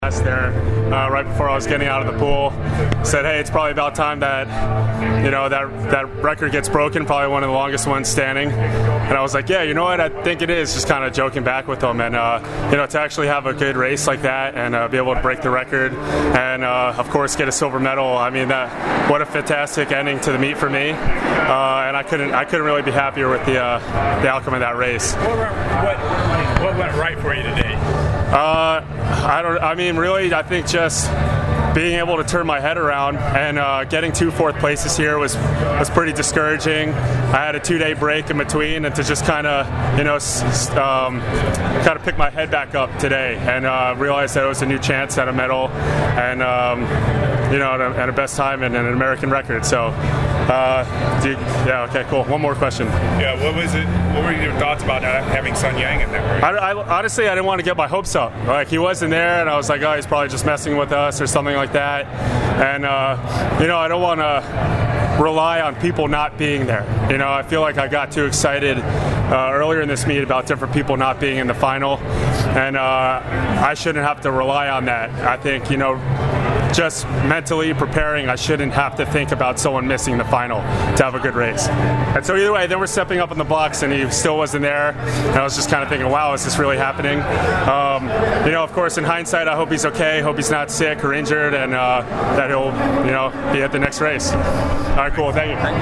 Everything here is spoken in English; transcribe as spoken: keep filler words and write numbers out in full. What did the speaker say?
there uh, right before I was getting out of the pool. Said, hey, it's probably about time that you know that that record gets broken, probably one of the longest ones standing. And I was like, yeah, you know what, I think it is, just kind of joking back with them. And uh, you know, to actually have a good race like that and uh, be able to break the record and uh, of course get a silver medal, I mean, that what a fantastic ending to the meet for me. Uh, and I couldn't I couldn't really be happier with the uh, the outcome of that race. What, what, what went right for you today? Uh, I don't. I mean, really, I think just being able to turn my head around and uh, getting two fourth places here was was pretty discouraging. I had a two-day break in between, and to just kind of, you know, um, kind of pick my head back up today and uh, realize that it was a new chance at a medal and um, you know, and a, and a best time and, and an American record. So, uh, do you, yeah, okay, cool. One more question. Yeah, what was it? What were your thoughts about uh, having Sun Yang in that race? I, I, honestly, I didn't want to get my hopes up. Like, he wasn't there, and I was like, oh, he's probably just messing with us or something like that. And uh, you know, I don't want to rely on people not being there. You know, I feel like I got too excited uh, earlier in this meet about different people not being in the final, and uh, I shouldn't have to rely on that. I think, you know, just mentally preparing, I shouldn't have to think about someone missing the final to have a good race. And so either way, then we're stepping up in the box and he still wasn't there. And I was just kind of thinking, wow, is this really happening? Um, you know, of course, in hindsight, I hope he's okay, hope he's not sick or injured, and uh, that he'll, you know, be at the next race. All right, cool, thank you.